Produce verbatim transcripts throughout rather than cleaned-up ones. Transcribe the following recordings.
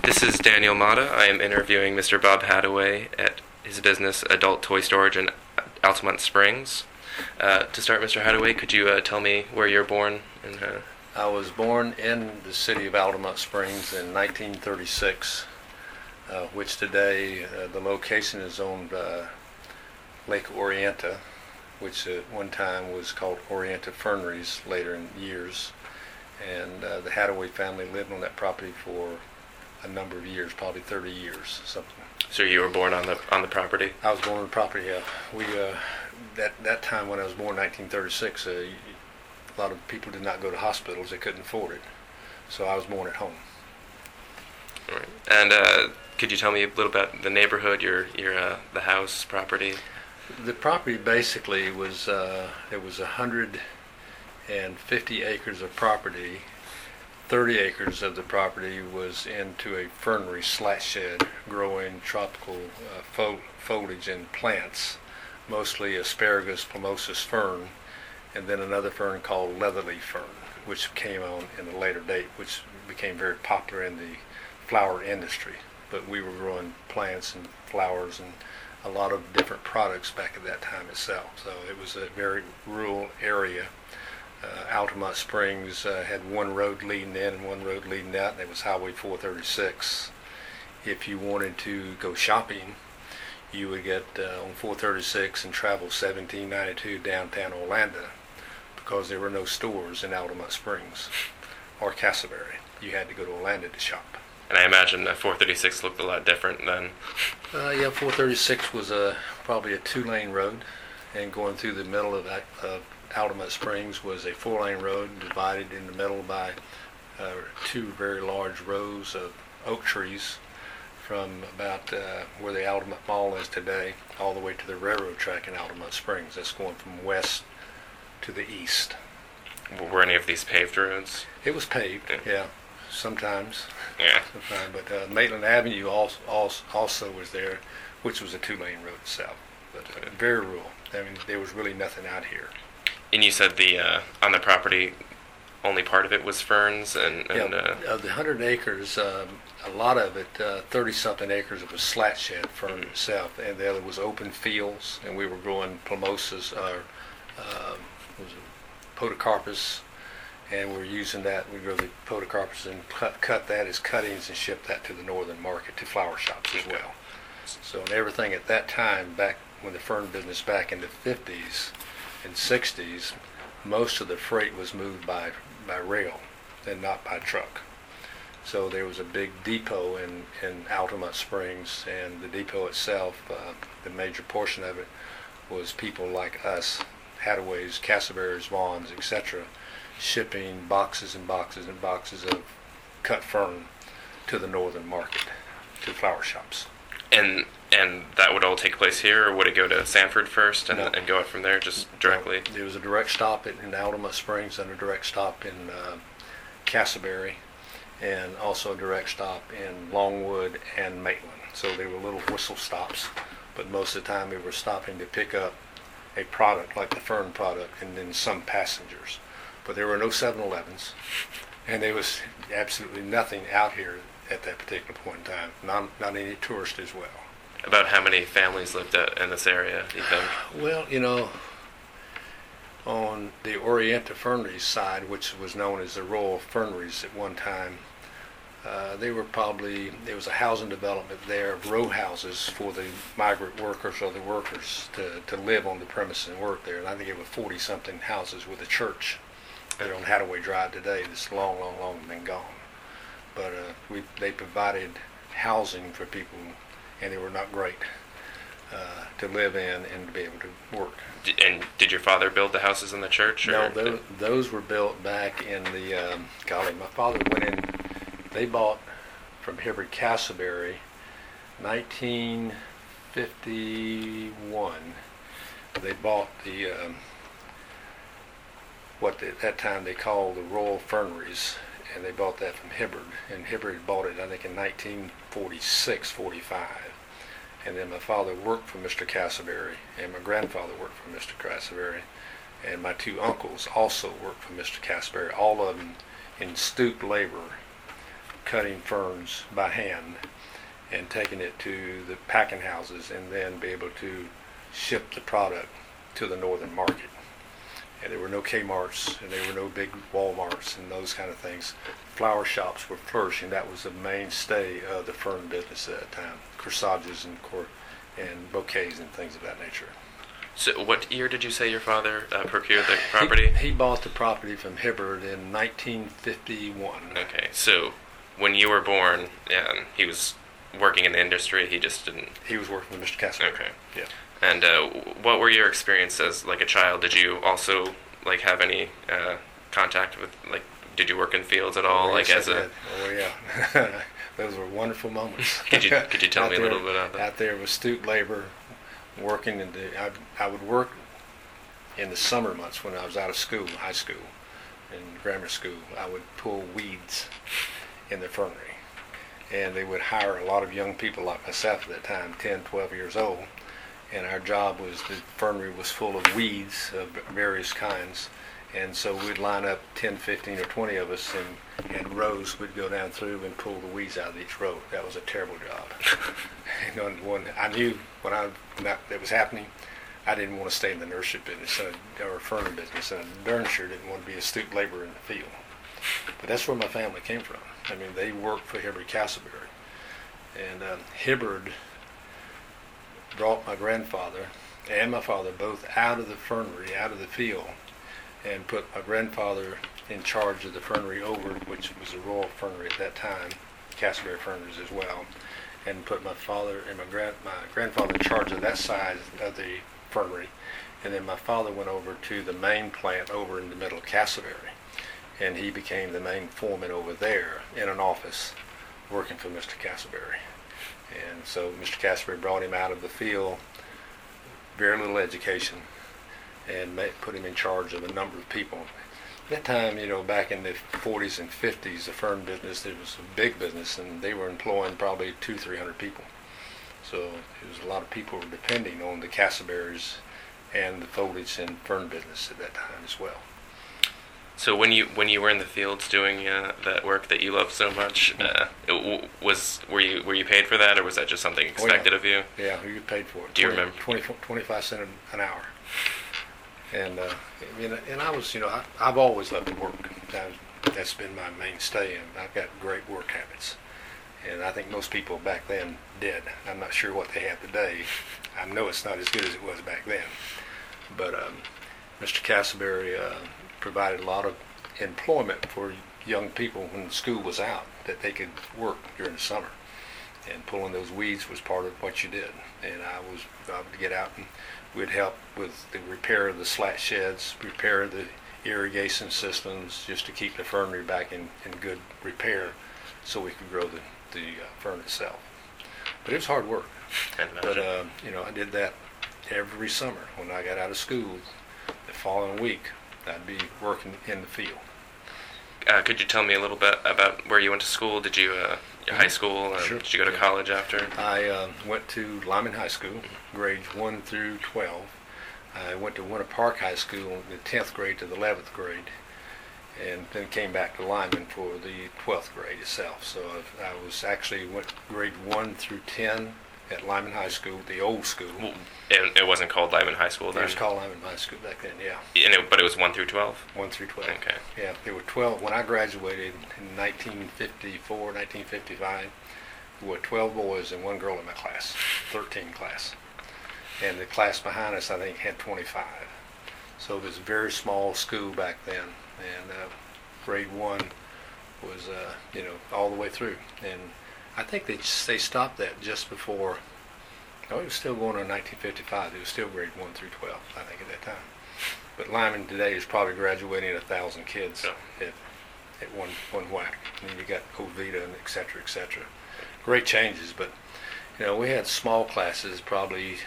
This is Daniel Mata. I am interviewing Mister Bob Hadaway at his business, Adult Toy Storage in Altamont Springs. Uh, to start, Mister Hadaway, could you uh, tell me where you're born? And, uh... I was born in the city of Altamont Springs in nineteen thirty-six, uh, which today uh, the location is owned by Lake Orienta, which at one time was called Orienta Ferneries later in years. And uh, the Hadaway family lived on that property for a number of years, probably thirty years, something. So you were born on the on the property? I was born on the property. Yeah, we uh, that that time when I was born, in nineteen thirty-six, uh, a lot of people did not go to hospitals; they couldn't afford it. So I was born at home. All right. And uh, could you tell me a little about the neighborhood, your your uh, the house, property? The property basically was uh, it was a hundred and fifty acres of property. thirty acres of the property was into a fernery slat shed growing tropical uh, fo- foliage and plants, mostly asparagus plumosus fern, and then another fern called leatherleaf fern, which came on in a later date, which became very popular in the flower industry. But we were growing plants and flowers and a lot of different products back at that time itself. So it was a very rural area. Uh, Altamont Springs uh, had one road leading in and one road leading out, and it was Highway four thirty-six. If you wanted to go shopping, you would get uh, on four thirty-six and travel seventeen ninety-two downtown Orlando, because there were no stores in Altamont Springs or Castleberry. You had to go to Orlando to shop. And I imagine that four thirty-six looked a lot different then. Uh, yeah, four thirty-six was a, probably a two-lane road, and going through the middle of, of Altamont Springs was a four-lane road divided in the middle by uh, two very large rows of oak trees from about uh, where the Altamont Mall is today all the way to the railroad track in Altamont Springs. That's going from west to the east. Were any of these paved roads? It was paved, yeah, yeah sometimes. Yeah. Sometimes, but uh, Maitland Avenue also, also also was there, which was a two-lane road itself, but uh, very rural. I mean, there was really nothing out here. And you said the uh, on the property, only part of it was ferns, and, and yeah, uh, of the hundred acres, um, a lot of it, thirty-something acres, of was slat shed fern mm-hmm. itself, and the other was open fields, and we were growing plomosas, or uh, was it podocarpus, and we were using that. We grew the podocarpus and cut, cut that as cuttings and ship that to the northern market, to flower shops as well. So, and everything at that time, back when the fern business back in the fifties and sixties, most of the freight was moved by by rail and not by truck. So there was a big depot in, in Altamont Springs, and the depot itself, uh, the major portion of it was people like us, Hadaways, Castleberries, Vaughns, et cetera, shipping boxes and boxes and boxes of cut fern to the northern market, to flower shops. And and that would all take place here, or would it go to Sanford first and, no. and go out from there just directly? No, there was a direct stop in, in Altamont Springs and a direct stop in uh, Castleberry, and also a direct stop in Longwood and Maitland. So they were little whistle stops, but most of the time we were stopping to pick up a product like the fern product and then some passengers. But there were no seven elevens, and there was absolutely nothing out here at that particular point in time, not, not any tourists as well. About how many families lived at, in this area, do you think? Well, you know, on the Orienta Ferneries side, which was known as the Royal Ferneries at one time, uh, they were probably, there was a housing development there of row houses for the migrant workers or the workers to, to live on the premises and work there. And I think it was forty-something houses with a church there on Hadaway Drive today that's long, long, long been gone. But uh, we, they provided housing for people, and they were not great uh, to live in and to be able to work. Did, and did your father build the houses in the church? Or no, those, those were built back in the, um, golly, my father went in, they bought from Hibbard Castleberry, nineteen fifty-one. They bought the, um, what at that time they called the Royal Ferneries, and they bought that from Hibbard, and Hibbard bought it I think in nineteen forty-six, forty-five, and then my father worked for Mister Castleberry, and my grandfather worked for Mister Castleberry, and my two uncles also worked for Mister Castleberry, all of them in stoop labor cutting ferns by hand and taking it to the packing houses and then be able to ship the product to the northern market. And there were no Kmart's and there were no big Walmarts and those kind of things. Flower shops were flourishing. That was the mainstay of the fern business at that time. Corsages and cor- and bouquets and things of that nature. So what year did you say your father uh, procured the property? He, he bought the property from Hibbard in nineteen fifty-one. Okay, so when you were born, um, he was working in the industry. He just didn't. He was working with Mister Casper. Okay. Yeah. And uh, what were your experiences as like a child? Did you also like have any uh, contact with like? Did you work in fields at all? Oh, like yes, as I a. did. Oh yeah. Those were wonderful moments. could you could you tell Out me a there- little bit about that? Out there with stoop labor, working in the. I, I would work in the summer months when I was out of school, high school, and grammar school. I would pull weeds in the fernery, and they would hire a lot of young people like myself at that time, ten, twelve years old, and our job was the fernery was full of weeds of various kinds. And so we'd line up ten, fifteen, or twenty of us in, in rows. We'd go down through and pull the weeds out of each row. That was a terrible job. You know, when I knew when I when that, that was happening, I didn't want to stay in the nursery business or, or fernery business, and I darn sure didn't want to be a stoop laborer in the field. But that's where my family came from. I mean, they worked for Hibbard Castleberry, and um, Hibbard brought my grandfather and my father both out of the fernery, out of the field, and put my grandfather in charge of the fernery over, which was the Royal Fernery at that time, Castleberry Ferneries as well, and put my father and my grand my grandfather in charge of that side of the fernery, and then my father went over to the main plant over in the middle of Castleberry, and he became the main foreman over there in an office, working for Mister Castleberry. And so Mister Castleberry brought him out of the field, very little education, and put him in charge of a number of people. At that time, you know, back in the forties and fifties, the fern business, it was a big business, and they were employing probably two, three hundred people. So there was a lot of people were depending on the Castleberries and the foliage and fern business at that time as well. So when you when you were in the fields doing uh, that work that you loved so much, uh, it w- was were you were you paid for that, or was that just something expected oh, yeah. of you? Yeah, you paid for it. Do you twenty, remember? twenty, twenty-five cents an hour. And uh, I mean, and I was, you know, I, I've always loved to work. That, that's been my mainstay, and I've got great work habits. And I think most people back then did. I'm not sure what they have today. I know it's not as good as it was back then. But um, Mister Castleberry uh, provided a lot of employment for young people when school was out, that they could work during the summer. And pulling those weeds was part of what you did. And I was I would get out and we'd help with the repair of the slat sheds, repair the irrigation systems, just to keep the fernery back in, in good repair so we could grow the, the uh, fern itself. But it was hard work. But, uh, you know, I did that every summer. When I got out of school, the following week, I'd be working in the field. Uh, could you tell me a little bit about where you went to school? Did you, uh, your high school? Uh, Sure. Did you go to Yeah. college after? I uh, went to Lyman High School, grades one through twelve. I went to Winter Park High School in the tenth grade to the eleventh grade, and then came back to Lyman for the twelfth grade itself. So I, I was actually went grade one through ten at Lyman High School, the old school. Well, it, it wasn't called Lyman High School It then? was called Lyman High School back then, yeah. And it, but it was one through twelve? one through twelve. Okay. Yeah, there were twelve. When I graduated in nineteen fifty-four, nineteen fifty-five, there were twelve boys and one girl in my class, thirteen class. And the class behind us, I think, had twenty-five. So it was a very small school back then. And uh, grade one was, uh, you know, all the way through. And I think they they stopped that just before. No, it was still going on in nineteen fifty-five. It was still grade one through twelve, I think, at that time. But Lyman today is probably graduating a thousand kids Yeah. at, at one one whack. And then you got Ovita and et cetera, et cetera. Great changes, but you know, we had small classes. Probably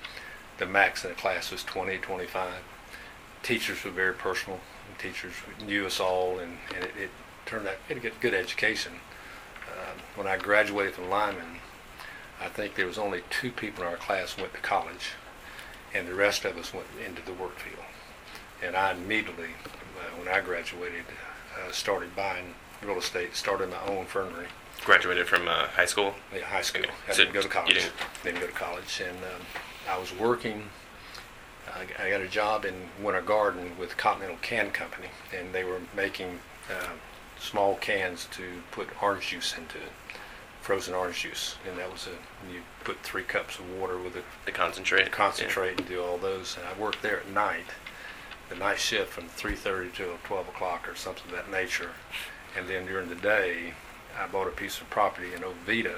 the max in the class was twenty, twenty-five. Teachers were very personal. Teachers knew us all, and, and it, it turned out we had a good, good education. Uh, when I graduated from Lyman, I think there was only two people in our class who went to college, and the rest of us went into the work field. And I immediately, uh, when I graduated, uh, started buying real estate, started my own fernery. Graduated from uh, high school? Yeah, high school. Okay. I So didn't go to you college. didn't- Didn't go to college, and um, I was working. I g- I got a job in Winter Garden with Continental Can Company, and they were making uh, small cans to put orange juice into, frozen orange juice, and that was a, you put three cups of water with a The concentrate? concentrate and do all those. And I worked there at night, the night shift from three thirty till twelve o'clock or something of that nature. And then during the day, I bought a piece of property in Oviedo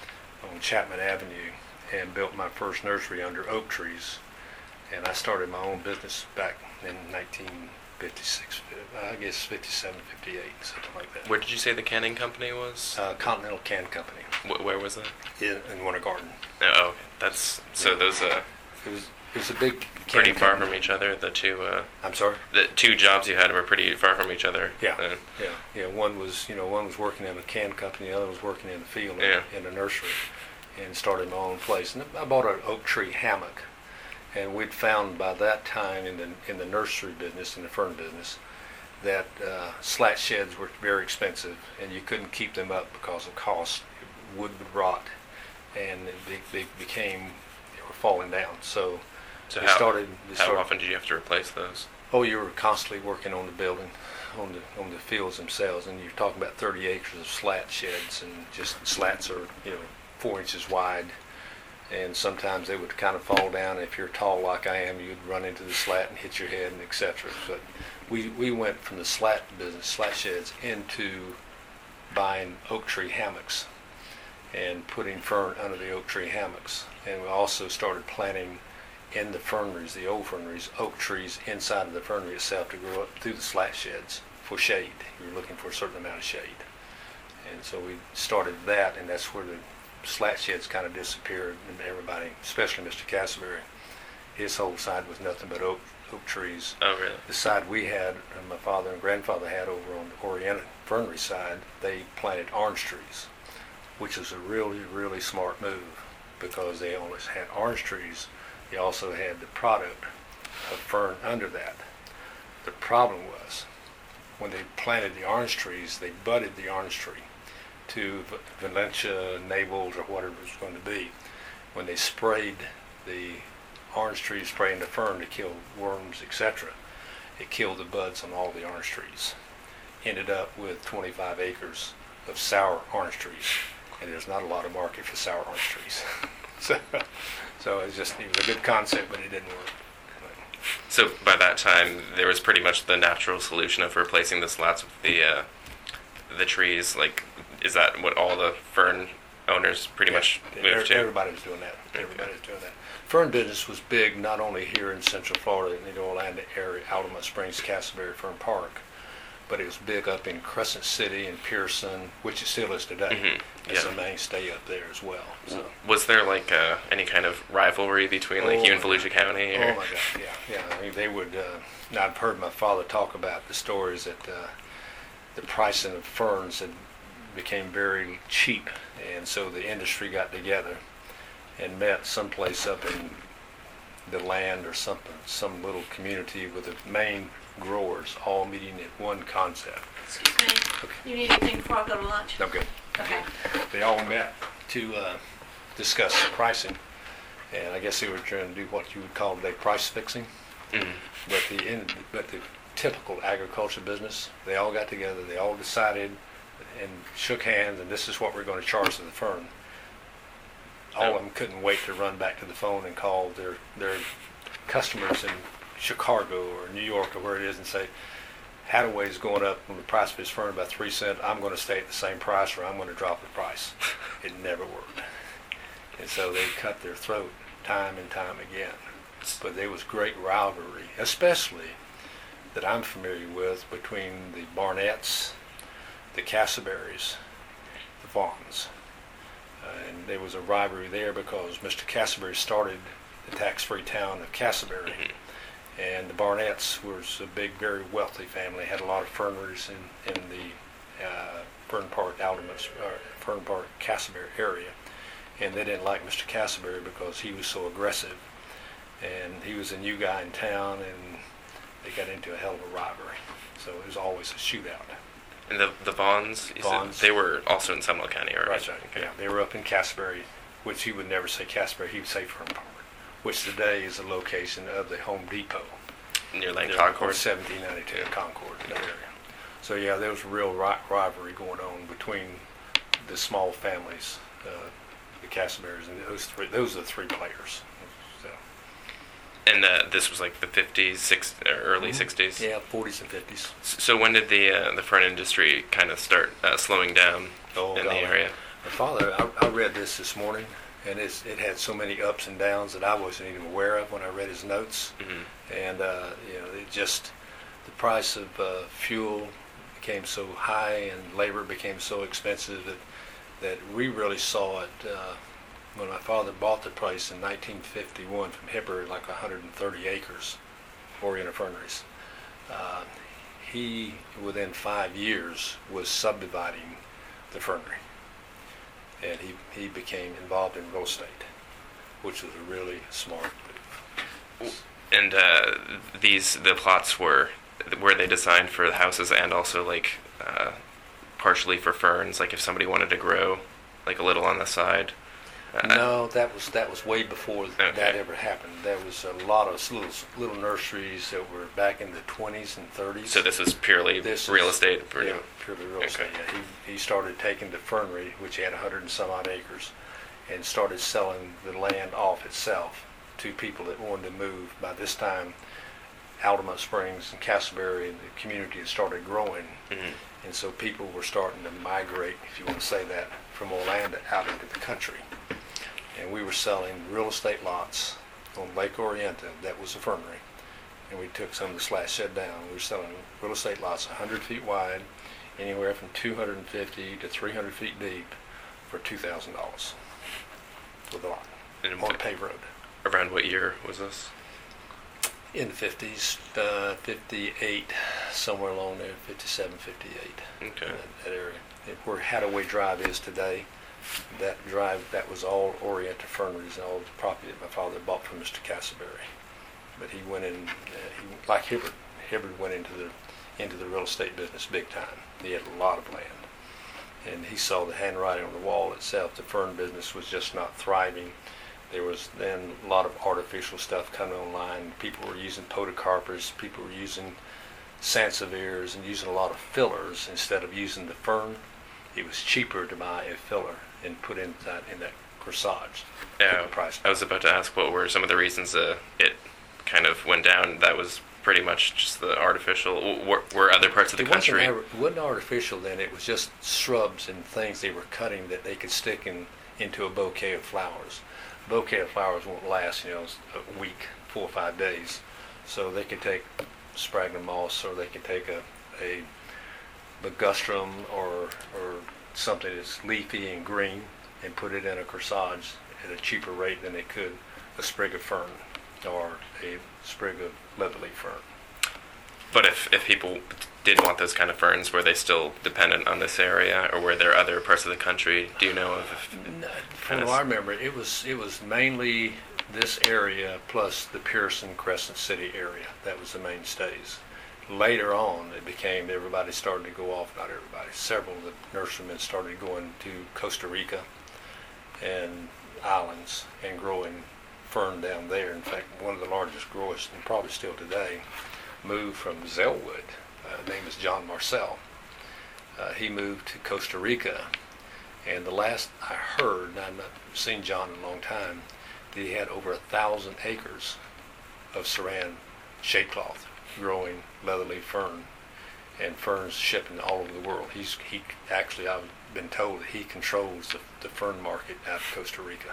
on Chapman Avenue and built my first nursery under oak trees. And I started my own business back in nineteen fifty-six, I guess fifty-seven, fifty-eight, something like that. Where did you say the canning company was? Uh, Continental Can Company Wh- where was that? in, in Winter Garden. Oh, okay. That's so those uh It was it was a big pretty can far company. from each other. The two uh I'm sorry. the two jobs you had were pretty far from each other. Yeah, Uh, yeah, yeah. One was, you know, one was working in a can company, the other was working in the field Yeah. in, in a nursery, and started my own place. And I bought an oak tree hammock, and we'd found by that time in the in the nursery business, in the fern business, that uh, slat sheds were very expensive, and you couldn't keep them up because of cost. Wood would rot, and it be, be, became they were falling down. So, so we how started. we how started- often did you have to replace those? Oh, you were constantly working on the building, on the on the fields themselves, and you're talking about thirty acres of slat sheds, and just slats are, you know, four inches wide, and sometimes they would kind of fall down. If you're tall like I am, you'd run into the slat and hit your head, and et cetera. But we we went from the slat business, slat sheds, into buying oak tree hammocks and putting fern under the oak tree hammocks, and we also started planting in the ferneries, the old ferneries, oak trees inside of the fernery itself to grow up through the slat sheds for shade. You were looking for a certain amount of shade. And so we started that, and that's where the slat sheds kind of disappeared, and everybody, especially Mister Castleberry, his whole side was nothing but oak, oak trees. Oh, really? The side we had, and my father and grandfather had over on the Oriental fernery side, they planted orange trees, which was a really, really smart move, because they always had orange trees. They also had the product of fern under that. The problem was, when they planted the orange trees, they budded the orange tree to V- Valencia, Naples, or whatever it was going to be. When they sprayed the orange trees, spraying the fern to kill worms, et cetera, it killed the buds on all the orange trees. Ended up with twenty-five acres of sour orange trees, and there's not a lot of market for sour orange trees. so, so it was just it was a good concept, but it didn't work. So by that time, there was pretty much the natural solution of replacing the slats with the uh, the trees. Like, is that what all the fern owners pretty much Yeah, moved every- to? Everybody was doing that. Everybody was doing that. Fern business was big, not only here in Central Florida, in the Orlando area, Altamont Springs, Castleberry, Fern Park, but it was big up in Crescent City and Pearson, which it still is today. Mhm, It's yeah. a mainstay up there as well. So. Was there like uh, any kind of rivalry between like Oh, you and my Volusia County? Oh Or? my God, yeah, yeah. I mean, they would. Uh, and I've heard my father talk about the stories that uh, the pricing of ferns had became very cheap, and so the industry got together and met someplace up in the land or something, some little community with the main growers all meeting at one concept. Excuse me. Okay. You need anything before I go to lunch? Okay. Okay. They all met to uh, discuss pricing, and I guess they were trying to do what you would call today price fixing. Mhm. But the in, but the typical agriculture business, they all got together, they all decided and shook hands, and this is what we're going to charge to the firm. All of them couldn't wait to run back to the phone and call their their customers in Chicago or New York or where it is and say, Hadaway's going up on the price of his firm by three cents. I'm going to stay at the same price, or I'm going to drop the price. It never worked, and so they cut their throat time and time again. But there was great rivalry, especially that I'm familiar with, between the Barnetts, the Castleberrys, the Vaughns. Uh, and there was a rivalry there because Mister Castleberry started the tax-free town of Castleberry. Mhm. And the Barnetts was a big, very wealthy family, had a lot of ferneries in, in the uh, Fern Park, Alderman, or Fern Park, Castleberry area. And they didn't like Mister Castleberry because he was so aggressive. And he was a new guy in town, and they got into a hell of a rivalry. So it was always a shootout. And the the Vaughns, you said Vaughns. they were also in Seminole County, right? Right, right. Okay. Yeah, they were up in Castleberry, which he would never say Castleberry, he would say Fern Park, which today is the location of the Home Depot. Near Lane They're Concord. on seventeen ninety-two Concord, that area. So yeah, there was a real ri- rivalry going on between the small families, uh, the Castleberries, and those three. Those are the three players. So, And uh, this was like the fifties, six, or early sixties. yeah, forties and fifties. So when did the uh, the fern industry kind of start uh, slowing down Oh, in golly. the area? My father, I, I read this this morning, and it's, it had so many ups and downs that I wasn't even aware of when I read his notes. Mm-hmm. And uh, you know, it just the price of uh, fuel became so high, and labor became so expensive that that we really saw it uh, when my father bought the place in nineteen fifty-one from Hibbard, like one hundred thirty acres, Oriental Ferneries. Uh, he, within five years, was subdividing the fernery, and he he became involved in real estate, which was a really smart move. And uh, these the plots were were they designed for the houses and also like uh, partially for ferns, like if somebody wanted to grow like a little on the side. Uh, No, that was that was way before Okay. that ever happened. There was a lot of little little nurseries that were back in the twenties and thirties. So this is purely This real is- estate. For Yeah, purely real Okay. estate. Yeah, he he started taking the fernery, which had a hundred and some odd acres, and started selling the land off itself to people that wanted to move. By this time, Altamont Springs and Castleberry and the community had started growing, Mhm. and so people were starting to migrate, if you want to say that, from Orlando out into the country. And we were selling real estate lots on Lake Orienta. That was a fernery. And we took some of the slash shed down. We were selling real estate lots one hundred feet wide, anywhere from two hundred fifty to three hundred feet deep, for two thousand dollars with a lot And on a what- paved road. around what year was this? In the fifties, uh, fifty-eight, somewhere along there, fifty-seven, fifty-eight, Okay. that, that area. And where Hadaway Drive is today, that drive, that was all Oriental Ferneries and all the property that my father bought from Mister Castleberry. But he went in, uh, he, like Hibbard, Hibbard went into the into the real estate business big time. He had a lot of land. And he saw the handwriting on the wall itself. The fern business was just not thriving. There was then a lot of artificial stuff coming online. People were using podocarpus, people were using sanseviers and using a lot of fillers instead of using the fern. It was cheaper to buy a filler and put in that in that corsage. Yeah, The price. I was about to ask what were some of the reasons uh, it kind of went down. That was pretty much just the artificial. w- Were, were other parts of the It wasn't, country? ever- it wasn't artificial then. It was just shrubs and things they were cutting that they could stick in into a bouquet of flowers. A bouquet of flowers won't last, you know, a week, four or five days. So they could take sphagnum moss, or they could take a a ligustrum or or something that's leafy and green and put it in a corsage at a cheaper rate than they could a sprig of fern or a sprig of leatherleaf fern. But if, if people did want those kind of ferns, were they still dependent on this area, or were there other parts of the country? Do you know of? If, No, Kind From of what I s- remember, it was it was mainly this area plus the Pearson Crescent City area. That was the mainstays. Later on, it became everybody started to go off. Not everybody. Several of the nurserymen started going to Costa Rica and islands and growing fern down there. In fact, one of the largest growers, and probably still today, moved from Zellwood. Uh, his name is John Marcel. Uh, he moved to Costa Rica, and the last I heard, and I've not seen John in a long time, that he had over a thousand acres of saran shade cloth growing leatherleaf fern, and ferns shipping all over the world. He's he actually, I've been told that he controls the, the fern market out of Costa Rica.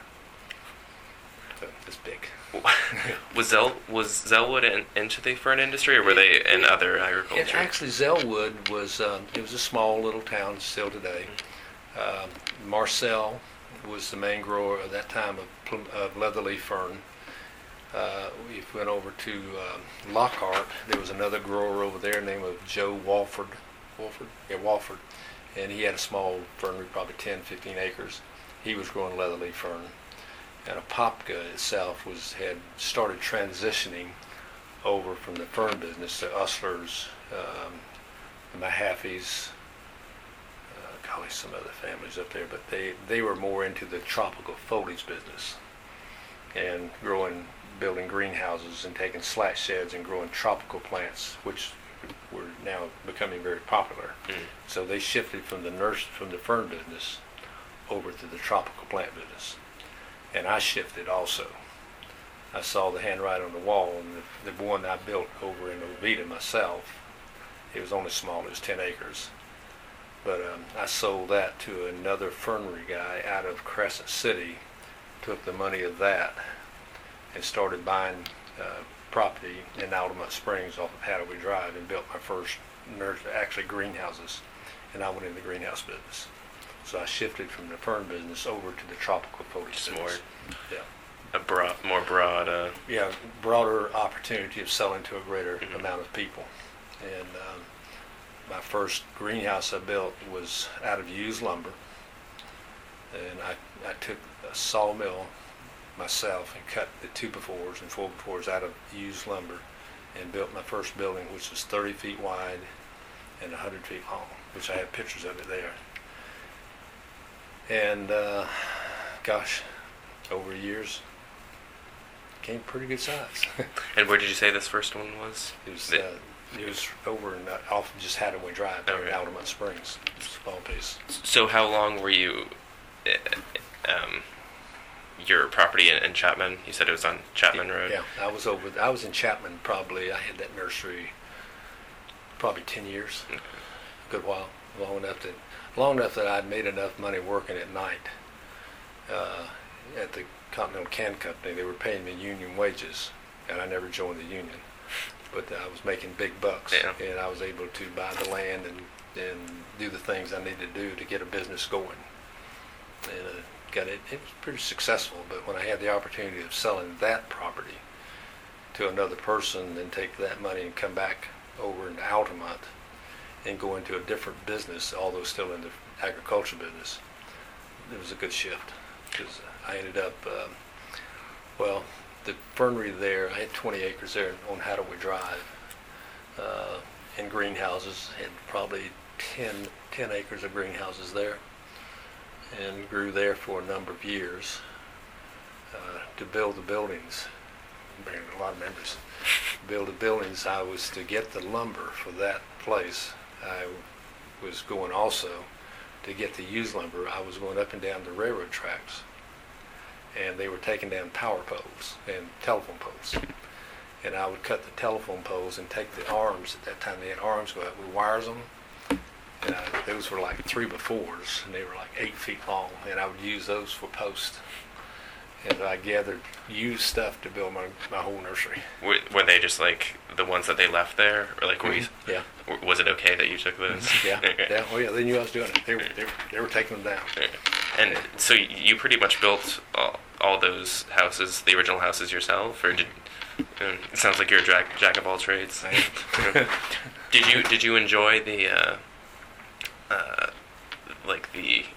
So it's big. was Zell was Zellwood in, into the fern industry, or were they in other It, agriculture? actually, Zellwood was um, it was a small little town still today. Um, Marcel was the main grower at that time of, plum- of leatherleaf fern. Uh, we went over to um, Lockhart. There was another grower over there named of Joe Walford. Walford? Yeah, Walford. And he had a small fernery, probably ten, fifteen acres. He was growing leatherleaf fern. And Apopka itself was had started transitioning over from the fern business to Ustlers, um, the Mahaffey's, golly, some other families up there, but they, they were more into the tropical foliage business and growing, building greenhouses and taking slat sheds and growing tropical plants, which were now becoming very popular. Mm. So they shifted from the nurse, from the fern business over to the tropical plant business. And I shifted also. I saw the handwriting on the wall, and the, the one I built over in Oviedo myself, it was only small, it was ten acres. But um, I sold that to another fernery guy out of Crescent City, took the money of that, and started buying uh, property in Altamont Springs off of Hadaway Drive and built my first nursery, actually greenhouses, and I went in the greenhouse business. So I shifted from the fern business over to the tropical foliage Just business. more, Yeah. a broad, more broad. Uh, Yeah, broader opportunity of selling to a greater Mhm. amount of people. And um, my first greenhouse I built was out of used lumber. And I, I took a sawmill myself and cut the two by-fours and four by-fours out of used lumber and built my first building, which was thirty feet wide and one hundred feet long, which I have pictures of it there. And uh, gosh, over years, came pretty good size. and where did you say this first one was? It was The- uh, it was over in uh, off of just Hadaway Drive there Okay. in Altamont Springs. Small piece. So how long were you, uh, um, your property in, in Chapman? You said it was on Chapman Road? Yeah, I was over. I was in Chapman probably. I had that nursery probably ten years, Okay. a good while, long enough that long enough that I'd made enough money working at night uh, at the Continental Can Company. They were paying me union wages, and I never joined the union. But I was making big bucks, Yeah. and I was able to buy the land and, and do the things I needed to do to get a business going. And uh, got it. It was pretty successful. But when I had the opportunity of selling that property to another person, then take that money and come back over into Altamont and go into a different business, although still in the agriculture business, it was a good shift because I ended up, um, well, the fernery there, I had twenty acres there on Hadaway Drive, uh, in greenhouses, had probably ten, ten acres of greenhouses there, and grew there for a number of years uh, to build the buildings. Bringing a lot of memories. Build the buildings, I was to get the lumber for that place. I was going also to get the used lumber. I was going up and down the railroad tracks, and they were taking down power poles and telephone poles. And I would cut the telephone poles and take the arms. At that time, they had arms go out with wires on them. And I, those were like three by fours, and they were like eight feet long. And I would use those for posts. And I gathered used stuff to build my, my whole nursery. Were, were they just like the ones that they left there, or like were you, Yeah, w- was it okay that you took those? yeah, Okay. yeah. Oh yeah, they knew I was doing it. They were, they were, they were taking them down. Okay. And so you pretty much built all, all those houses, the original houses yourself, or did? Um, it sounds like you're a jack, jack of all trades. did you did you enjoy the uh, uh, like the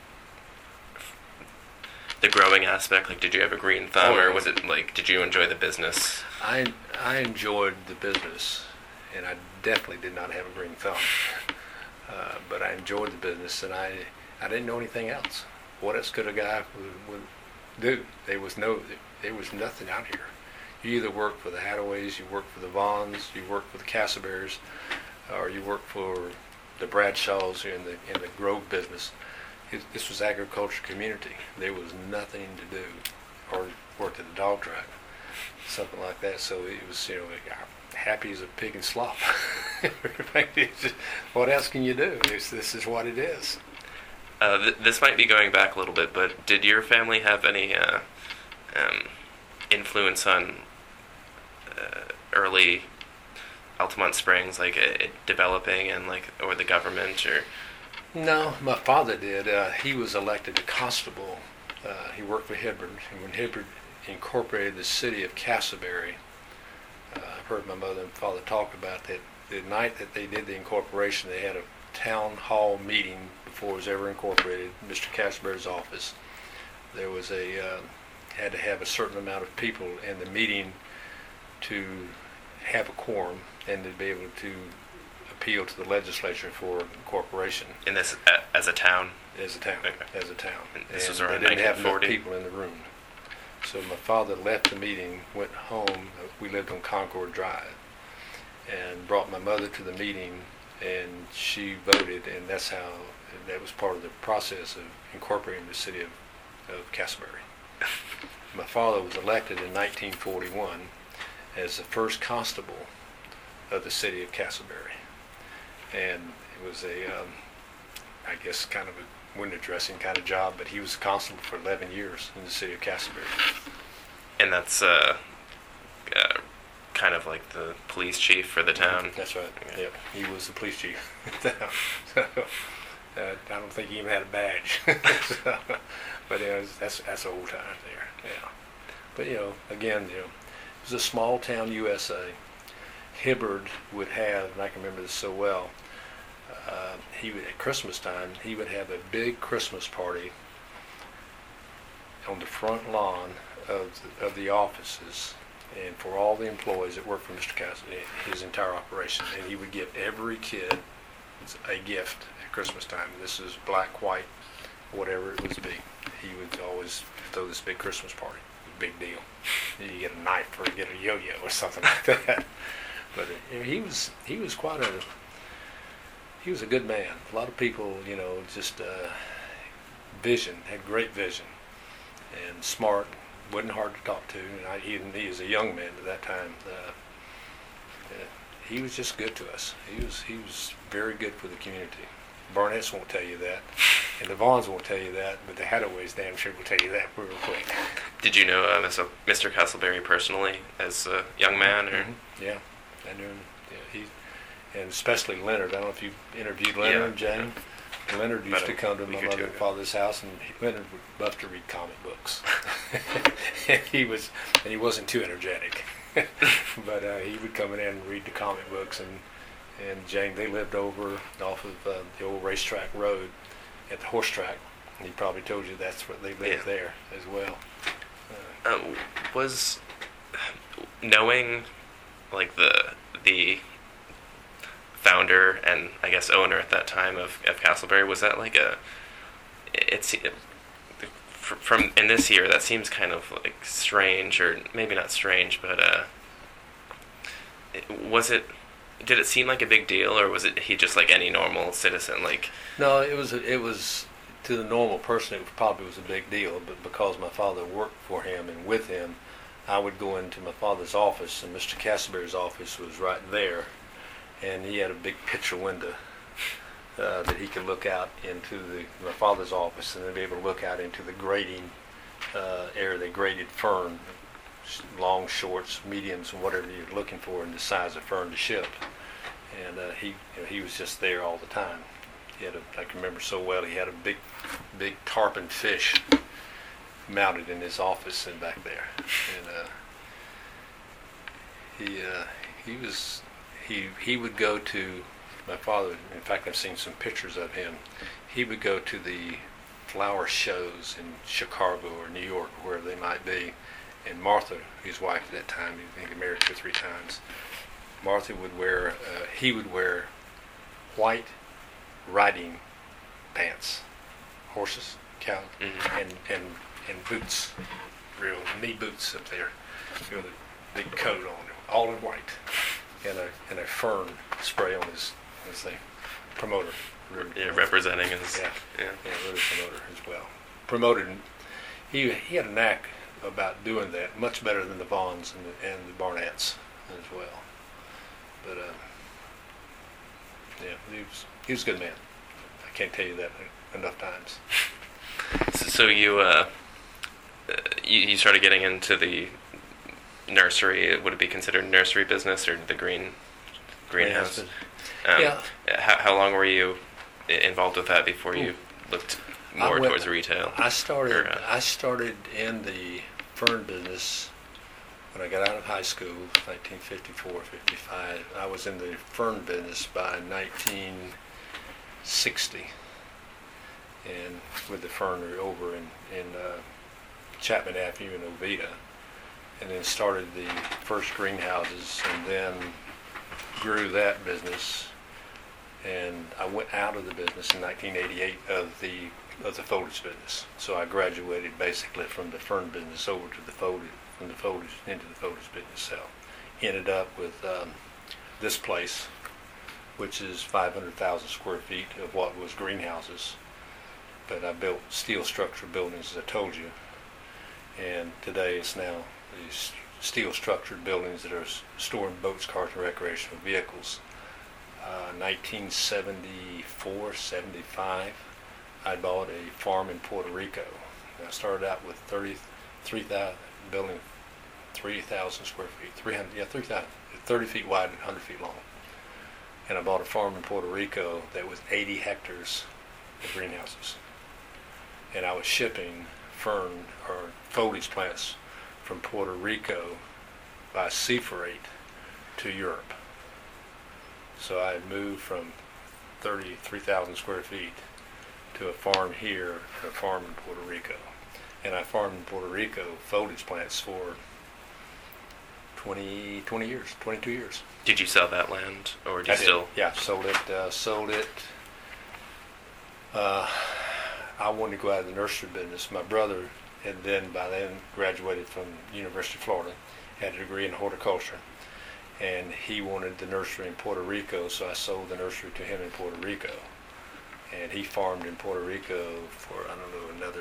the growing aspect? Like, did you have a green thumb, Oh, or yeah. was it like, did you enjoy the business? I I enjoyed the business, and I definitely did not have a green thumb. Uh, but I enjoyed the business, and I I didn't know anything else. What else could a guy would, would do? There was no there was nothing out here. You either worked for the Hadaways, you worked for the Vaughns, you worked for the Castleberries, or you worked for the Bradshaws in the in the Grove business. It, this was agriculture community. There was nothing to do, or worked at the dog track, something like that. So it was, you know, happy as a pig in slop. It's just, what else can you do? It's, this is what it is. Uh, th- this might be going back a little bit, but did your family have any uh, um, influence on uh, early Altamont Springs, like uh, it developing, and like, or the government, or? No, my father did. Uh, he was elected a constable. Uh, he worked for Hibbard, and when Hibbard incorporated the city of Castleberry, uh, I've heard my mother and father talk about that. The night that they did the incorporation, they had a town hall meeting before it was ever incorporated. Mister Castleberry's office. There was a uh, had to have a certain amount of people in the meeting to have a quorum and to be able to appeal to the legislature for incorporation In this uh, as a town. as a town. Okay. As a town. And this was And around they didn't have enough nineteen forty? people in the room. So my father left the meeting, went home. uh, We lived on Concord Drive, and brought my mother to the meeting, and she voted, and that's how that was part of the process of incorporating the city of, of Castleberry. My father was elected in nineteen forty-one as the first constable of the city of Castleberry, and it was a, um, I guess, kind of a window dressing kind of job, but he was a constable for eleven years in the city of Castleberry. And that's uh, uh, kind of like the police chief for the town. That's right. Okay. Yep, he was the police chief. so, uh, I don't think he even had a badge. so, but you know, that's that's old times there. Yeah. But you know, again, you know, it was a small town U S A. Hibbard would have, and I can remember this so well. Uh, he would, at Christmas time, he would have a big Christmas party on the front lawn of the, of the offices, and for all the employees that worked for Mister Cassidy, his entire operation, and he would give every kid a gift at Christmas time. This is black, white, whatever it would be. He would always throw this big Christmas party. Big deal. You get a knife or you get a yo-yo or something like that. But uh, he was he was quite a he was a good man. A lot of people, you know, just uh, vision, had great vision, and smart. Wasn't hard to talk to. And I, he, he was a young man at that time. Uh, uh, he was just good to us. He was he was very good for the community. Barnett's won't tell you that, and the Vaughns won't tell you that, but the Hataways damn sure will tell you that real quick. Did you know uh, Mister Mister Castleberry personally as a young man, or? Mhm. Yeah, I knew him. Yeah, he, and especially Leonard. I don't know if you interviewed Leonard, Yeah, Jane. Leonard used About to a come to week my or two mother and ago. father's house, and he, Leonard would love to read comic books. and he was, and he wasn't too energetic, but uh, he would come in and read the comic books. And and Jane, they lived over off of uh, the old racetrack road at the horse track. And he probably told you that's where they lived Yeah. there as well. Uh, Uh, was knowing like the the founder and I guess owner at that time of, of Castleberry, was that like a it's it, from in this year that seems kind of like strange, or maybe not strange, but uh it- was it did it seem like a big deal, or was it he just like any normal citizen, like? No, it was it was to the normal person. It probably was a big deal, but because my father worked for him and with him, I would go into my father's office, and Mister Castleberry's office was right there, and he had a big picture window uh, that he could look out into the my father's office, and then be able to look out into the grading uh, area. They graded fern, long, shorts, mediums, and whatever you're looking for, and the size of fern to ship. And uh, he, you know, he was just there all the time. He had a, I can remember so well. He had a big, big tarpon fish mounted in his office and back there. And uh, he, uh, he was, he, he would go to my father. In fact, I've seen some pictures of him. He would go to the flower shows in Chicago or New York, or wherever they might be. And Martha, his wife at that time, he think he married two or three times. Martha would wear, uh, he would wear white riding pants, horses, cows, Mhm. and, and, and boots, real knee boots up there, with a big coat on, all in white, and a and a fern spray on his, his thing, promoter. Yeah, representing his Yeah. yeah. Yeah, really promoter as well. Promoted, he he had a knack about doing that much better than the Vaughns and the, and the Barnetts as well. But uh, yeah, he was he was a good man. I can't tell you that enough times. So, so you uh, uh, you, you started getting into the nursery. Would it be considered nursery business, or the green greenhouse? Um, Yeah. How, how long were you i- involved with that before you looked more I went- towards retail? I started Or, uh, I started in the fern business when I got out of high school, nineteen fifty-four, fifty-five. I was in the fern business by nineteen sixty, and with the fernery over in in uh, Chapman Avenue in Oviedo, and then started the first greenhouses, and then grew that business And I went out of the business in nineteen eighty-eight of the of the foliage business. So I graduated basically from the fern business over to the foliage, from the foliage into the foliage business itself. Ended up with um, this place, which is five hundred thousand square feet of what was greenhouses. But I built steel structured buildings, as I told you. And today it's now these steel structured buildings that are s- storing boats, cars, and recreational vehicles. Uh, nineteen seventy-four, seventy-five, I bought a farm in Puerto Rico. And I started out with thirty-three thousand, building three thousand square feet, three hundred, yeah, three thousand, thirty feet wide and one hundred feet long. And I bought a farm in Puerto Rico that was eighty hectares of greenhouses. And I was shipping fern or foliage plants from Puerto Rico by sea freight to Europe. So I had moved from thirty-three thousand square feet to a farm here and a farm in Puerto Rico. And I farmed in Puerto Rico foliage plants for twenty, twenty years, twenty-two years. Did you sell that land, or do you I did. still? Yeah, sold it, uh, sold it. Uh, I wanted to go out of the nursery business. My brother had then, by then, graduated from University of Florida, had a degree in horticulture. And he wanted the nursery in Puerto Rico, so I sold the nursery to him in Puerto Rico. And he farmed in Puerto Rico for, I don't know, another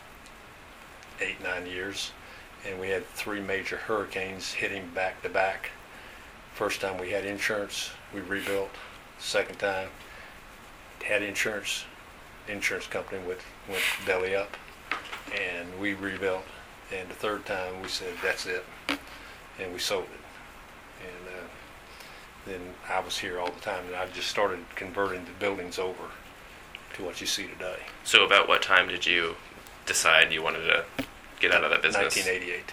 eight, nine years. And we had three major hurricanes hitting back to back. First time we had insurance, we rebuilt. Second time, had insurance, insurance company went, went belly up, and we rebuilt. And the third time we said, that's it, and we sold it. And uh, then I was here all the time, and I just started converting the buildings over to what you see today. So about what time did you decide you wanted to get out of that business? nineteen eighty-eight.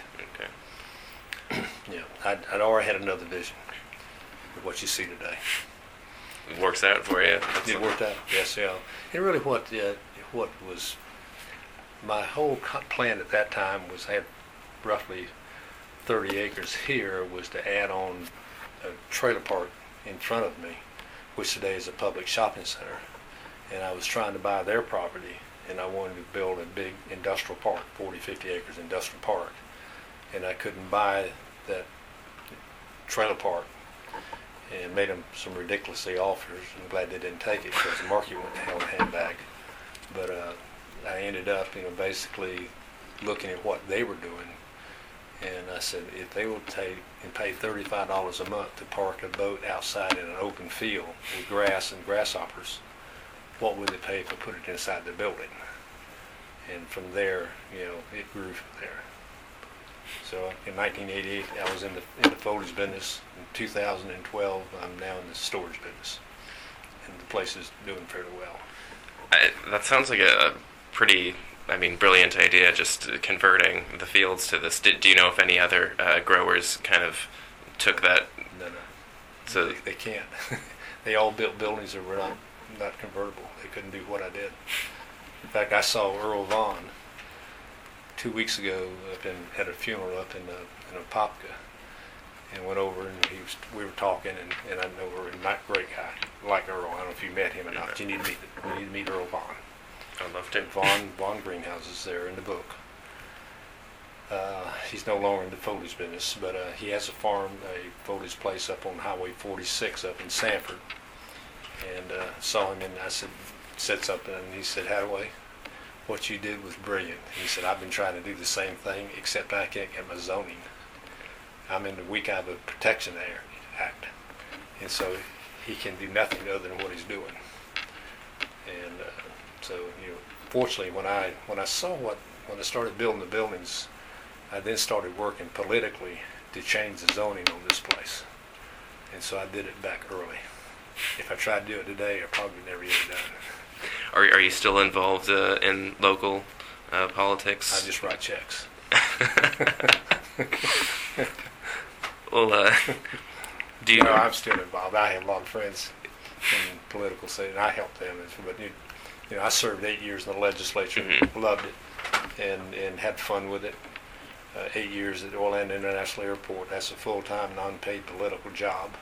Okay. Yeah, I'd, I'd already had another vision of what you see today. It works out for you. That's It a- worked out, yes, yeah. And really what, uh, what was, my whole co- plan at that time was I had roughly thirty acres here, was to add on a trailer park in front of me, which today is a public shopping center. And I was trying to buy their property, and I wanted to build a big industrial park, forty, fifty acres industrial park. And I couldn't buy that trailer park, and made them some ridiculously offers. I'm glad they didn't take it because the market went to hell in a handbag. But uh, I ended up, you know, basically looking at what they were doing, and I said, if they would take and pay thirty-five dollars a month to park a boat outside in an open field with grass and grasshoppers, what would they pay if I put it inside the building? And from there, you know, it grew from there. So in nineteen eighty-eight, I was in the in the foliage business. In two thousand twelve, I'm now in the storage business, and the place is doing fairly well. I, that sounds like a pretty, I mean, brilliant idea, just converting the fields to this. Did, do you know if any other uh, growers kind of took that? No, no, So they, they can't. They all built buildings that were not not convertible. They couldn't do what I did. In fact, I saw Earl Vaughn two weeks ago up in at a funeral up in uh, in Apopka, and went over and he was we were talking, and, and I know Earl, not a great guy, like Earl. I don't know if you met him or not. But you need to meet you need to meet Earl Vaughn. I'd love to. Vaughn Vaughn Greenhouses there in the book. Uh, he's no longer in the foliage business, but uh, he has a farm, a foliage place up on Highway forty-six up in Sanford. And uh, saw him, and I said, said something, and he said, Hathaway, what you did was brilliant. He said, I've been trying to do the same thing, except I can't get my zoning. I'm in the weak eye of a protection act, and so he can do nothing other than what he's doing. And uh, so, you know, fortunately, when I when I saw what when I started building the buildings, I then started working politically to change the zoning on this place, and so I did it back early. If I tried to do it today, I probably would never get it done. Are are you still involved uh, in local uh, politics? I just write checks. Well, uh, do you? No, I'm still involved. I have a lot of friends in political setting. I help them, but you, you know, I served eight years in the legislature, Mhm. loved it, and and had fun with it. Uh, eight years at Orlando International Airport. That's a full-time, non-paid political job.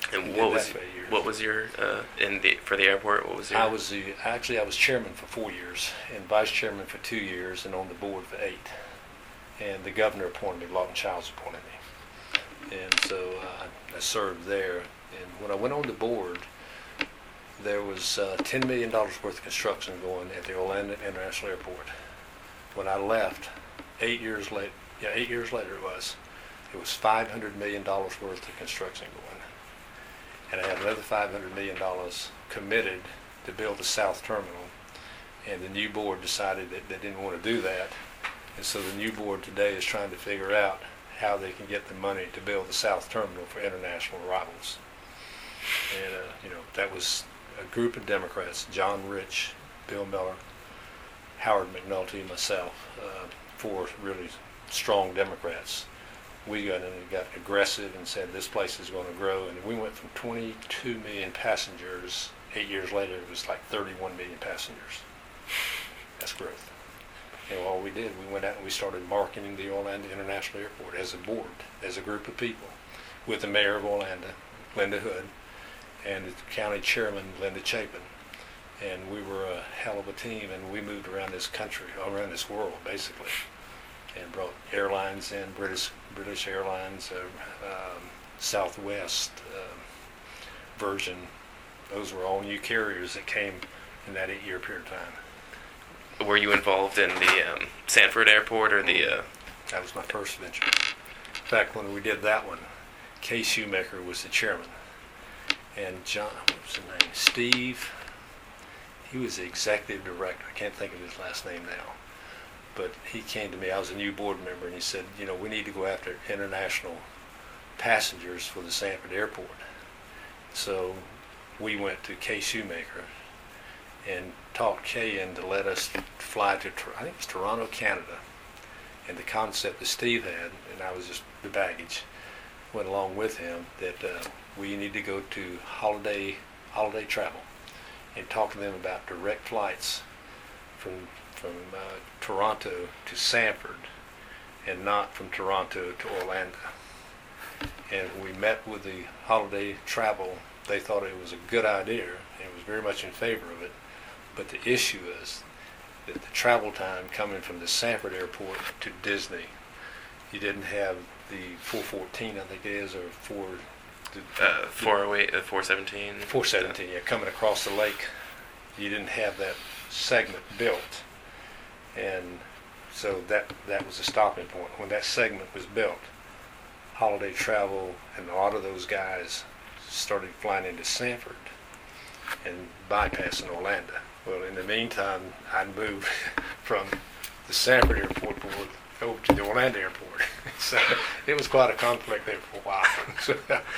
And Did what that was for eight years. what was your uh, in the for the airport? What was your? I was the actually I was chairman for four years and vice chairman for two years and on the board for eight. And the governor appointed me. Lawton Childs appointed me, and so uh, I served there. And when I went on the board, there was uh, ten million dollars worth of construction going at the Orlando International Airport. When I left, eight years late, yeah, eight years later it was, it was five hundred million dollars worth of construction going. And I had another five hundred million dollars committed to build the South Terminal. And the new board decided that they didn't want to do that. And so the new board today is trying to figure out how they can get the money to build the South Terminal for international arrivals. And, uh, you know, that was a group of Democrats, John Rich, Bill Miller, Howard McNulty, myself, uh, four really strong Democrats. We got in and got aggressive and said this place is going to grow. And we went from twenty-two million passengers. Eight years later, it was like thirty-one million passengers. That's growth. And all we did, we went out and we started marketing the Orlando International Airport as a board, as a group of people, with the mayor of Orlando, Linda Hood, and the county chairman, Linda Chapin. And we were a hell of a team, and we moved around this country, around this world, basically, and brought airlines in, British British Airlines, uh, um, Southwest, uh, Virgin. Those were all new carriers that came in that eight-year period of time. Were you involved in the um, Sanford Airport or the? Uh... That was my first venture. In fact, when we did that one, Kay Shoemaker was the chairman, and John, what was his name? Steve. He was the executive director. I can't think of his last name now. But he came to me, I was a new board member, and he said, you know, we need to go after international passengers for the Sanford Airport. So we went to Kay Shoemaker and talked Kay in to let us fly to, I think it was Toronto, Canada. And the concept that Steve had, and I was just the baggage, went along with him, that uh, we need to go to holiday, holiday travel and talk to them about direct flights from from uh, Toronto to Sanford and not from Toronto to Orlando. And we met with the holiday travel. They thought it was a good idea and was very much in favor of it. But the issue is that the travel time coming from the Sanford Airport to Disney, you didn't have the four fourteen, I think it is, or four... Uh, four oh eight, uh, four seventeen. four seventeen, yeah, coming across the lake. You didn't have that segment built. And so that that was a stopping point. When that segment was built, holiday travel and a lot of those guys started flying into Sanford and bypassing Orlando. Well, in the meantime, I moved from the Sanford Airport board over to the Orlando Airport. So it was quite a conflict there for a while. So,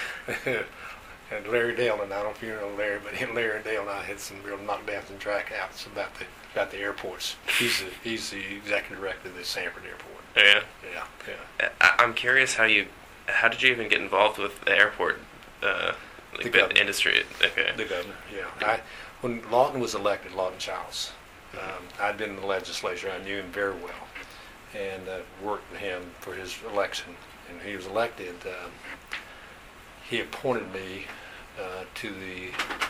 and Larry Dale, and I don't know if you know Larry, but him, Larry and Dale and I had some real knockdowns and trackouts about the about the airports. He's the he's the executive director of the Sanford Airport. Yeah. Yeah, yeah. I, I'm curious how you, how did you even get involved with the airport, uh, like The the, governor. industry? Okay. The governor, yeah. I, when Lawton was elected, Lawton Childs, um, I'd been in the legislature. I knew him very well, and uh, worked with him for his election. And he was elected. Um, he appointed me uh, to the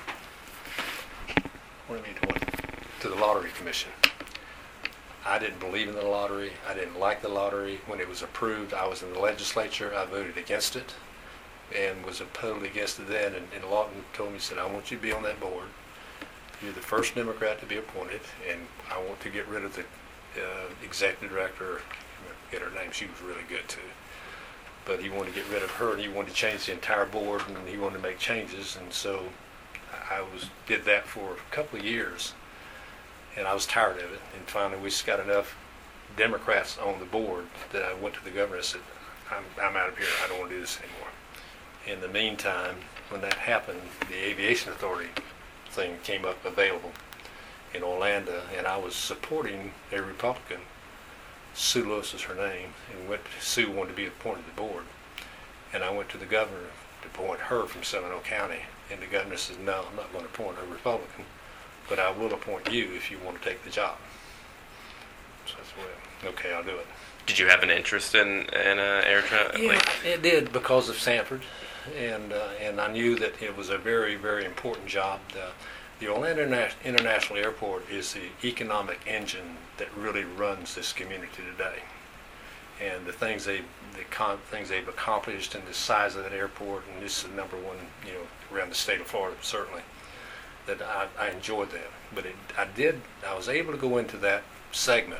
what do you mean to what? To the Lottery Commission. I didn't believe in the lottery. I didn't like the lottery. When it was approved, I was in the legislature. I voted against it and was totally against it then. And, and Lawton told me, he said, I want you to be on that board. You're the first Democrat to be appointed, and I want to get rid of the uh, executive director. I forget her name. She was really good, too. But he wanted to get rid of her, and he wanted to change the entire board, and he wanted to make changes. And so I was did that for a couple of years. And I was tired of it, and finally we just got enough Democrats on the board that I went to the governor and said, I'm, I'm out of here, I don't want to do this anymore. In the meantime, when that happened, the Aviation Authority thing came up available in Orlando, and I was supporting a Republican, Sue Lewis is her name, and went, Sue wanted to be appointed to the board. And I went to the governor to appoint her from Seminole County, and the governor said, no, I'm not going to appoint a Republican, but I will appoint you if you want to take the job. So I said, well, okay, I'll do it. Did you have an interest in in uh, air travel? Yeah, it did because of Sanford. and uh, and I knew that it was a very, very important job. The, the Orlando Interna- International Airport is the economic engine that really runs this community today. And the things they the con- things they've accomplished and the size of that airport, and this is the number one, you know, around the state of Florida, certainly, that I, I enjoyed that. But it, I did, I was able to go into that segment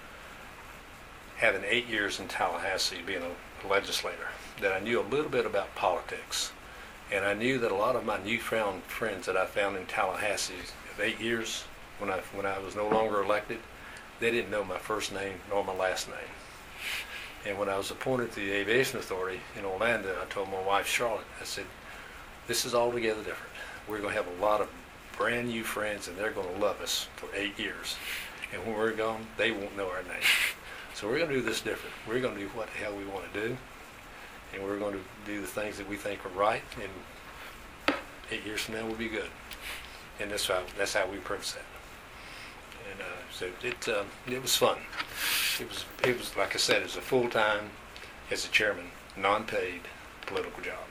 having eight years in Tallahassee, being a legislator, that I knew a little bit about politics. And I knew that a lot of my newfound friends that I found in Tallahassee of eight years, when I when I was no longer elected, they didn't know my first name nor my last name. And when I was appointed to the Aviation Authority in Orlando, I told my wife, Charlotte, I said, this is altogether different. We're going to have a lot of brand new friends, and they're going to love us for eight years. And when we're gone, they won't know our name. So we're going to do this different. We're going to do what the hell we want to do, and we're going to do the things that we think are right, and eight years from now we'll be good. And that's how, that's how we approach that. And uh, so it uh, it was fun. It was it was like I said, it was a full time, as a chairman, non-paid political job.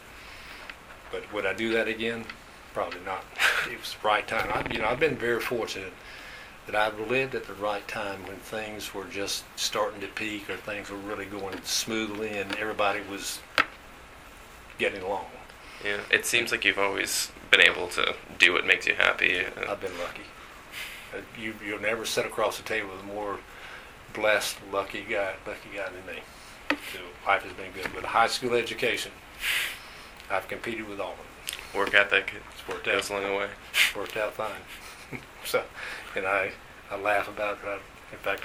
But would I do that again? Probably not. It was the right time. I, you know, I've been very fortunate that I've lived at the right time when things were just starting to peak, or things were really going smoothly, and everybody was getting along. Yeah, it seems like you've always been able to do what makes you happy. I've been lucky. Uh, you, you'll never sit across the table with a more blessed, lucky guy, lucky guy than me. So life has been good. With a high school education, I've competed with all of them. Work ethic It's worked goes out. a long way. Worked out fine. So, and I, I laugh about it. I, in fact,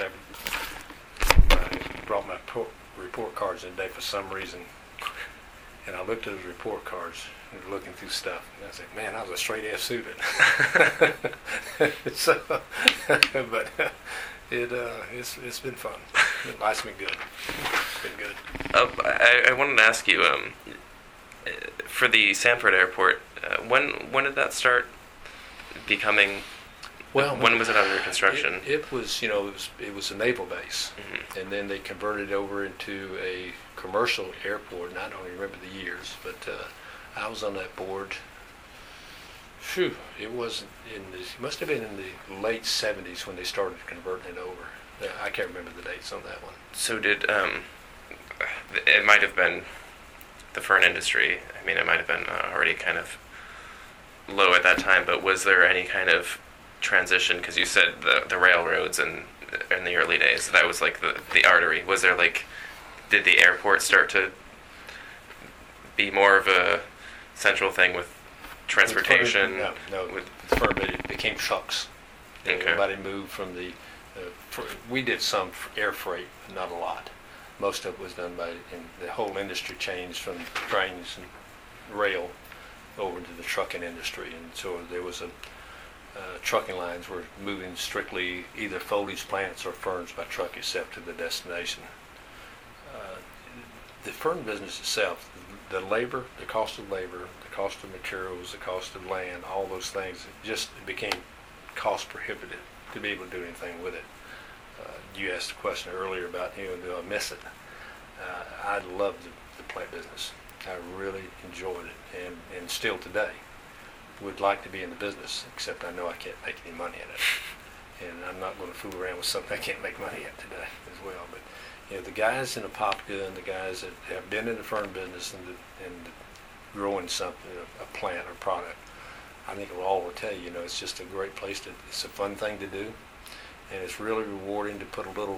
I, I brought my report, report cards in today for some reason, and I looked at those report cards and looking through stuff, and I said, "Man, I was a straight F student." So, but it uh, it's it's been fun. Life's been good. It's been good. Uh, I, I wanted to ask you, um, for the Sanford Airport, uh, when when did that start becoming? Well, when was it under construction? It, it was, you know, it was it was a naval base, Mm-hmm. and then they converted it over into a commercial airport. And I don't even remember the years, but uh, I was on that board. Phew, it was in the, it must have been in the late seventies when they started converting it over. Uh, I can't remember the dates on that one. So did um, it might have been the fern industry. I mean, it might have been uh, already kind of low at that time. But was there any kind of transition? Because you said the the railroads and in the early days, that was like the the artery. Was there like, did the airport start to be more of a central thing with transportation? No, no. With, The firm it became trucks. Okay. Everybody moved from the. Uh, fr- we did some f- air freight, but not a lot. Most of it was done by. And the whole industry changed from trains and rail over to the trucking industry, and so there was a. Uh, trucking lines were moving strictly either foliage plants or ferns by truck, except to the destination. Uh, the fern business itself, the labor, the cost of labor, the cost of materials, the cost of land, all those things, it just became cost prohibitive to be able to do anything with it. Uh, you asked a question earlier about, you know, do I miss it? Uh, I loved the, the plant business. I really enjoyed it, and, and still today would like to be in the business, except I know I can't make any money in it. And I'm not going to fool around with something I can't make money at today as well. But you know, the guys in Apopka and the guys that have been in the fern business and, the, and the growing something, a, a plant or product, I think all will tell you, you know, it's just a great place to, it's a fun thing to do. And it's really rewarding to put a little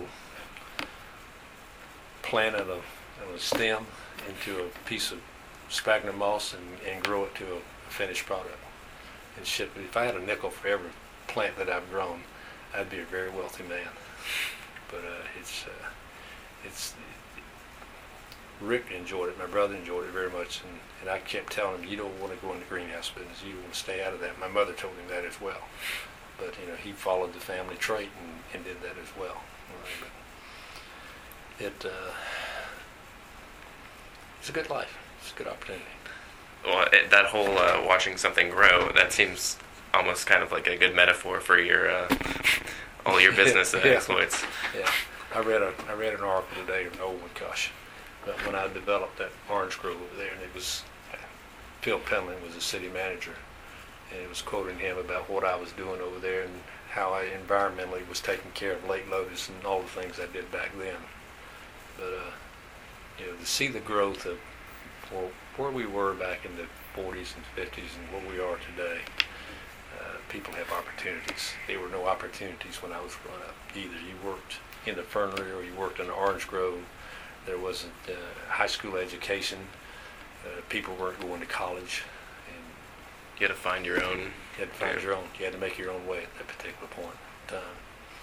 plant on a, on a stem into a piece of sphagnum moss and, and grow it to a finished product and ship it. If I had a nickel for every plant that I've grown, I'd be a very wealthy man. But uh, it's uh, it's Rick enjoyed it. My brother enjoyed it very much, and, and I kept telling him, you don't want to go in the greenhouse business. You want to stay out of that. My mother told him that as well. But you know, he followed the family trait and, and did that as well. Uh, but it uh, it's a good life. It's a good opportunity. well, it, that whole uh, watching something grow, that seems almost kind of like a good metaphor for your uh, all your business uh, Yeah. exploits. Yeah, I read a I read an article today of Nolan Cush, but when I developed that orange grove over there, and it was Phil Penland was the city manager, and it was quoting him about what I was doing over there and how I environmentally was taking care of Lake Lotus and all the things I did back then. But uh, you know, to see the growth of well, where we were back in the forties and fifties and where we are today, uh, people have opportunities. There were no opportunities when I was growing up either. You worked in the fernery or you worked in the orange grove. There wasn't uh, high school education. Uh, people weren't going to college. And You had to find your own. you had to find your own. You had to make your own way at that particular point in time.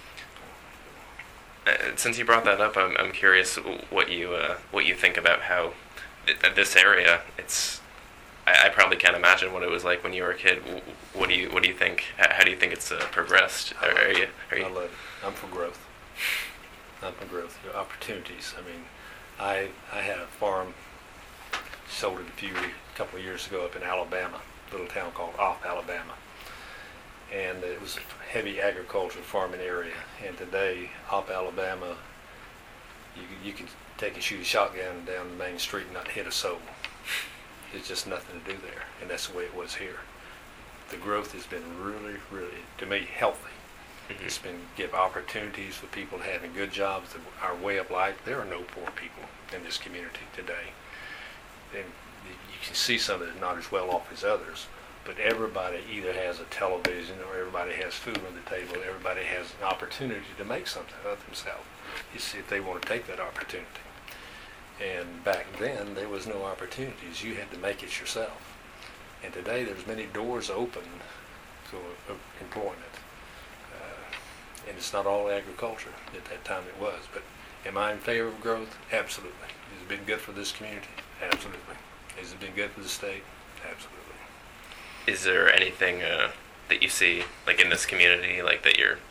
Uh, since you brought that up, I'm I'm curious what you uh, what you think about how th- this area. It's I, I probably can't imagine what it was like when you were a kid. W- What do you what do you think? How, how do you think it's uh, progressed? I Are, love are it. you are you? I love it. I'm for growth. I'm for growth. Your opportunities. I mean, I I had a farm, sold it a few a couple of years ago up in Alabama, a little town called Off, Alabama, and it was a heavy agricultural farming area. And today, Off, Alabama, you can- you can take and shoot a shotgun down the main street and not hit a soul. There's just nothing to do there, and that's the way it was here. The growth has been really, really, to me, healthy. Mhm. It's been give opportunities for people having good jobs, our way of life. There are no poor people in this community today. And you can see some that are not as well off as others, but everybody either has a television or everybody has food on the table. Everybody has an opportunity to make something of themselves. You see if they want to take that opportunity. And back then, there was no opportunities. You had to make it yourself. And today, there's many doors open to uh, employment. Uh, and it's not all agriculture. At that time it was. But am I in favor of growth? Absolutely. Has it been good for this community? Absolutely. Has it been good for the state? Absolutely. Is there anything uh, that you see like in this community like that you're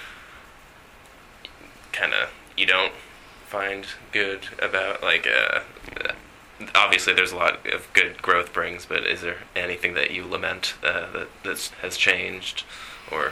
kind of you don't find good about like uh, obviously there's a lot of good growth brings, but is there anything that you lament uh, that that has changed or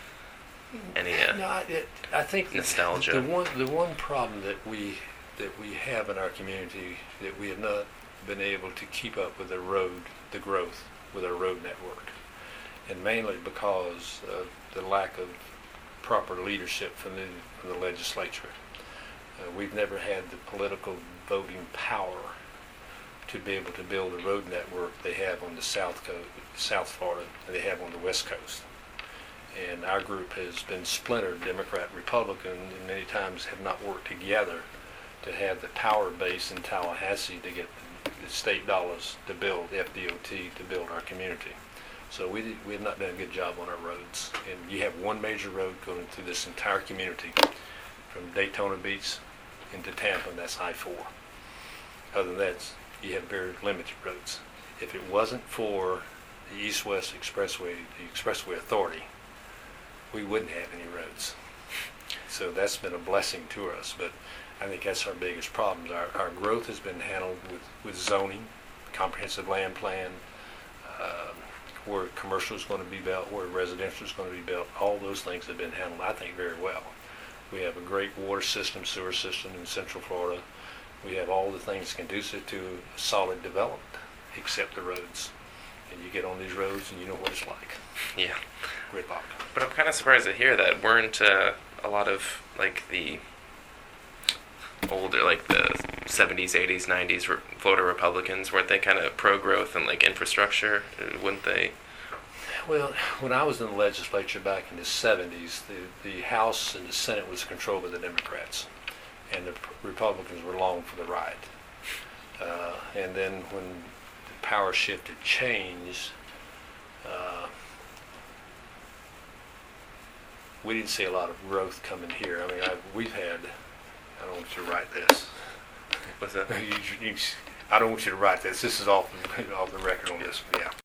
any uh, No, I, it, I think nostalgia? The one the one problem that we that we have in our community that we have not been able to keep up with the road the growth with our road network, and mainly because of the lack of proper leadership from the from the legislature. Uh, we've never had the political voting power to be able to build the road network they have on the South Coast, South Florida, and they have on the West Coast. And our group has been splintered, Democrat, Republican, and many times have not worked together to have the power base in Tallahassee to get the, the state dollars to build F D O T to build our community. So we did, we have not done a good job on our roads. And you have one major road going through this entire community, from Daytona Beach into Tampa, and that's I four. Other than that, you have very limited roads. If it wasn't for the East-West Expressway, the Expressway Authority, we wouldn't have any roads. So that's been a blessing to us, but I think that's our biggest problem. Our, our growth has been handled with, with zoning, comprehensive land plan, uh, where commercial is going to be built, where residential is going to be built. All those things have been handled, I think, very well. We have a great water system, sewer system in Central Florida. We have all the things conducive to solid development, except the roads. And you get on these roads and you know what it's like. Yeah. Gridlock. But I'm kind of surprised to hear that. Weren't uh, a lot of like the older, like the seventies, eighties, nineties re- Florida Republicans, weren't they kind of pro-growth and like infrastructure? Uh, Wouldn't they? Well, when I was in the legislature back in the seventies, the, the House and the Senate was controlled by the Democrats, and the Republicans were along for the ride. Uh, and then when the power shifted changed, uh, we didn't see a lot of growth coming here. I mean, I, we've had, I don't want you to write this. What's that? you, you, I don't want you to write this. This is off, off the record on this one, yeah.